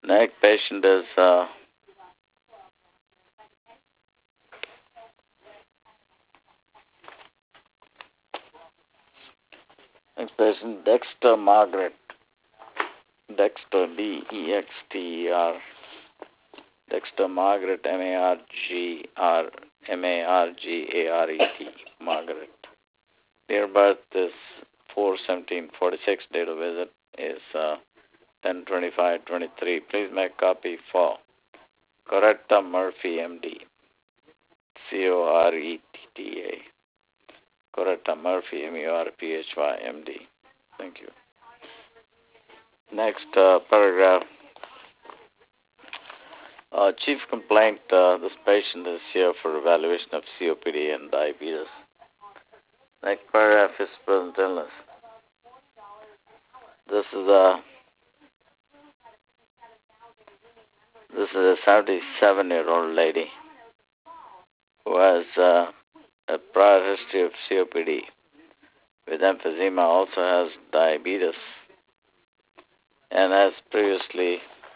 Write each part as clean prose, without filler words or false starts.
Next patient is next patient Dexter Margaret. Dexter Dexter Dexter Margaret Margret Margaret. Date of birth is 4/17/46. Date of visit is 10/25/23. Please make copy for Coretta Murphy, MD. Coretta. Coretta Murphy, Murphy, MD. Thank you. Next paragraph. Chief complaint, this patient is here for evaluation of COPD and diabetes. Next paragraph is present illness. This is a 77-year-old lady who has a prior history of COPD with emphysema, also has diabetes, and has previously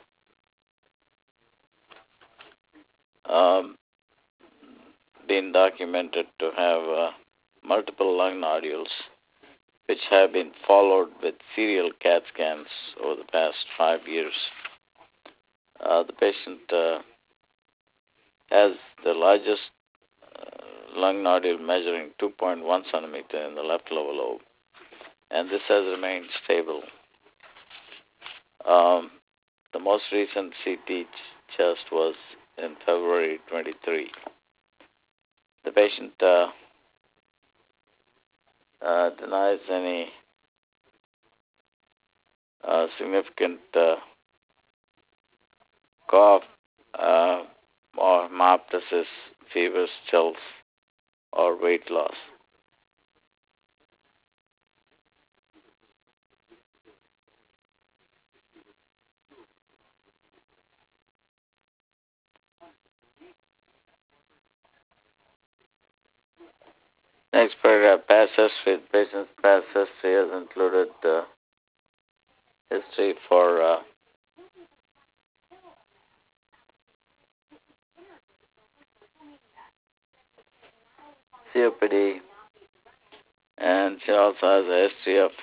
been documented to have multiple lung nodules, which have been followed with serial CAT scans over the past 5 years. The patient has the largest lung nodule measuring 2.1 centimeter in the left lower lobe, and this has remained stable. The most recent CT chest was in February 23. The patient denies any significant cough or myoptosis, fevers, chills, or weight loss. Next paragraph, past history. The patient's past history has included history for COPD, and she also has a history of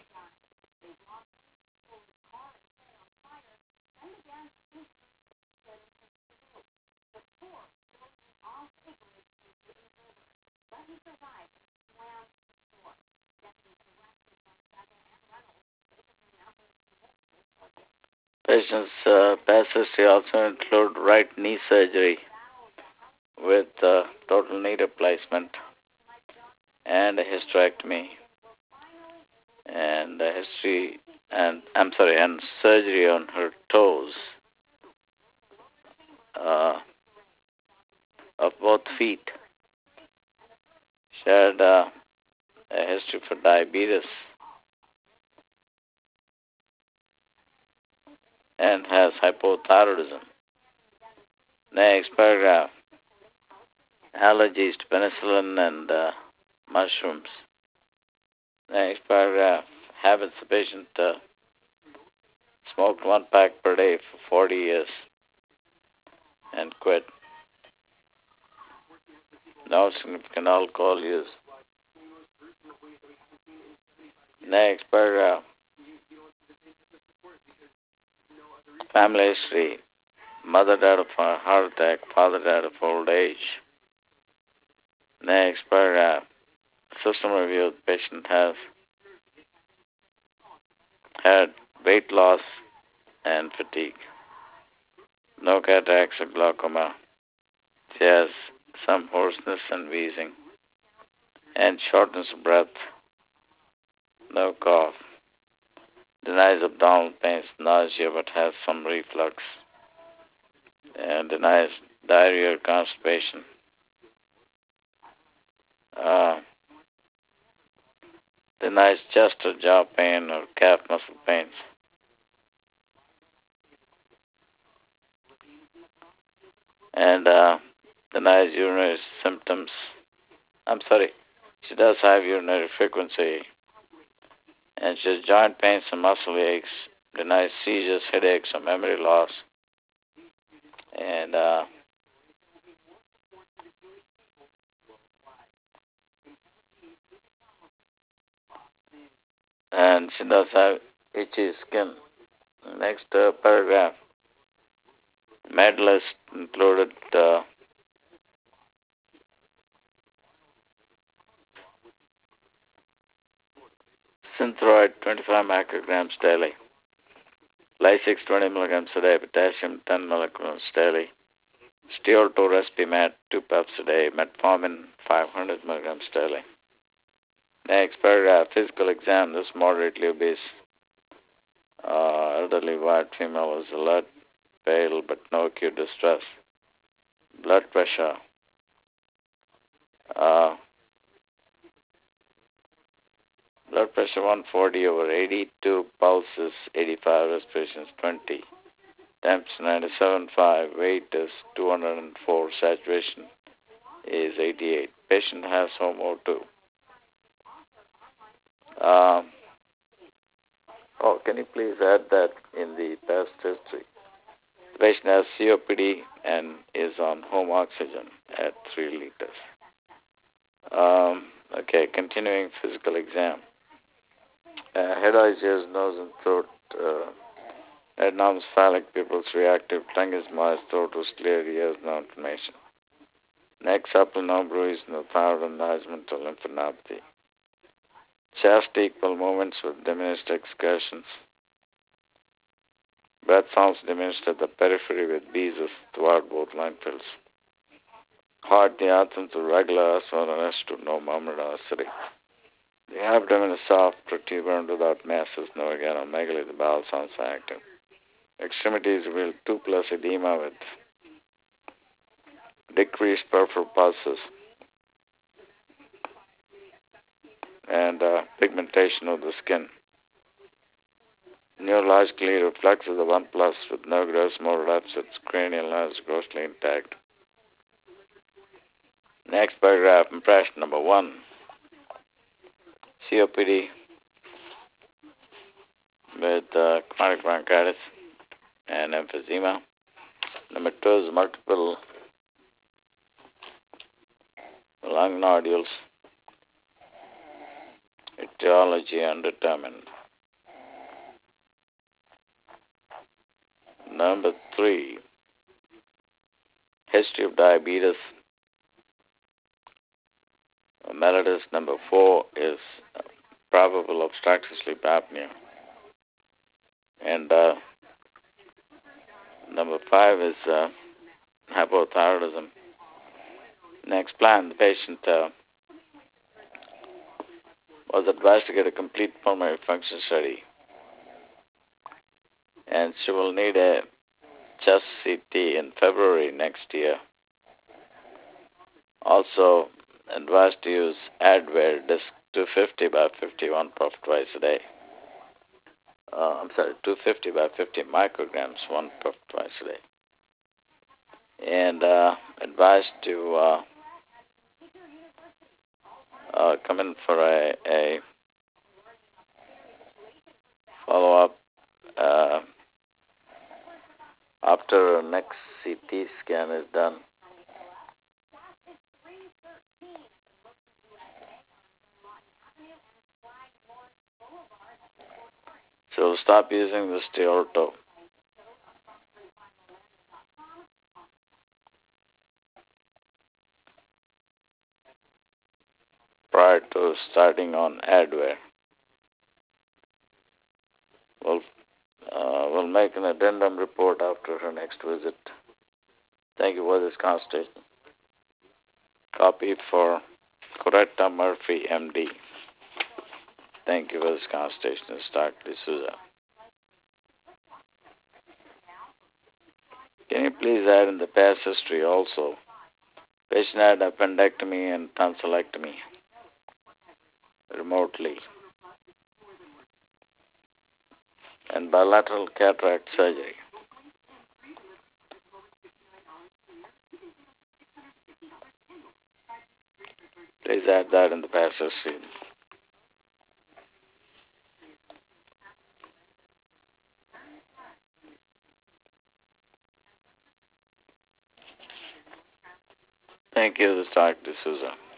patient's past history also include right knee surgery with total knee replacement and a hysterectomy and a history and surgery on her toes of both feet. She had a history for diabetes and has hypothyroidism. Next paragraph. Allergies to penicillin and mushrooms. Next paragraph. Habits. The patient smoked 1 pack per day for 40 years and quit. No significant alcohol use. Next paragraph. Family history. Mother died of a heart attack. Father died of old age. Next paragraph. System review. The patient has had weight loss and fatigue. No cataracts or glaucoma. She has some hoarseness and wheezing and shortness of breath. No cough. Denies abdominal pains, nausea, but has some reflux. And denies diarrhea or constipation. Denies chest or jaw pain or calf muscle pains. And denies urinary symptoms. She does have urinary frequency. And she has joint pains and muscle aches denies seizures, headaches, or memory loss. And she does have itchy skin. Next paragraph. Med list included Synthroid 25 micrograms daily, Lasix 20 milligrams a day, potassium 10 milligrams daily, Steol 2 Respimat 2 puffs a day, Metformin 500 milligrams daily. Next paragraph, physical exam. This moderately obese elderly white female is alert, pale, but no acute distress. Blood pressure. Blood pressure 140 over 82, pulses 85, respirations 20, temps 97.5, weight is 204, saturation is 88. Patient has home O2. Can you please add that in the past history? The patient has COPD and is on home oxygen at 3 liters. Continuing physical exam. Head, eyes, ears, nose, and throat. Head, arms, phallic, pupils reactive, tongue is moist, throat was clear, ears, no inflammation. Neck supple, no bruise, no thyroid enlargement or lymphadenopathy. Chest equal movements with diminished excursions. Breath sounds diminished at the periphery with wheezes throughout both lung fields. Heart, the absence of regular or arrested, no murmur or acidity. The abdomen is soft, protuberant without masses, no eganomegaly. The bowel sounds active. Extremities reveal 2+ edema with decreased peripheral pulses and pigmentation of the skin. Neurologically reflexes of 1+ with no gross motor absence, cranial nerves grossly intact. Next paragraph, impression number 1. COPD with chronic bronchitis and emphysema. Number 2 is multiple lung nodules, etiology undetermined. Number 3, history of diabetes, mellitus. Number 4 is probable obstructive sleep apnea. And number 5 is hypothyroidism. Next plan, the patient was advised to get a complete pulmonary function study. And she will need a chest CT in February next year. Also advised to use Advair disc 250 by 50, 1 puff twice a day. 250 by 50 micrograms, 1 puff twice a day. And advised to come in for a follow-up after next CT scan is done. So stop using the Steorto. Prior to starting on Advair. We'll make an addendum report after her next visit. Thank you for this consultation. Copy for Coretta Murphy, MD. Thank you for this consultation. Dr. D'Souza. Can you please add in the past history also? Patient had appendectomy and tonsillectomy remotely, and bilateral cataract surgery. Please add that in the past history. Thank you, Dr. D'Souza.